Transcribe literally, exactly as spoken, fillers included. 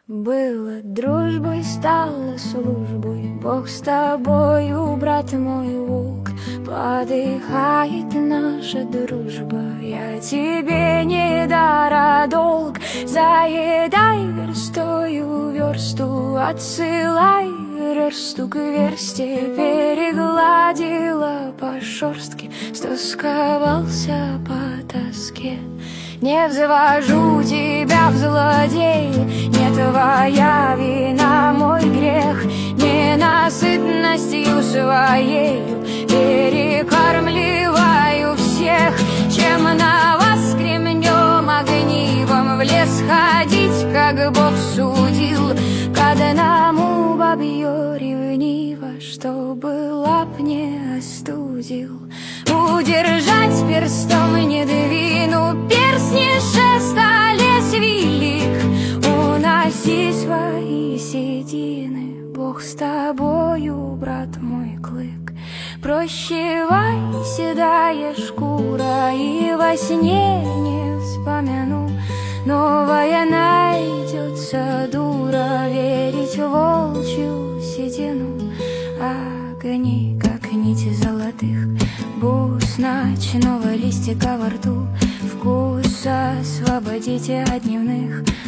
Было дружбой, стало службой. Бог с тобою, брат мой волк. Подыхает наша дружба, я тебе не дара долг. Заедай верстою версту, отсылай версту к версте. Перегладила по шерстке, стосковался по тоске. Не взвожу тебя в злодей, не твоя вина мой грех. Ненасытностью своею перекармливаю всех. Чем на вас кремнем огнивом в лес ходить, как Бог судил, к одному бабье ревниво, чтобы лап не остудил. Удержать перстом не двину, перстни шеста лес велик. Уноси свои седины, Бог с тобою, брат мой клык. Прощевай, седая шкура, и во сне не вспомяну. Новая найдется дура, верить в волчью седину. Огни, как нити золотых бус ночного листика во рту. Вкус освободите от дневных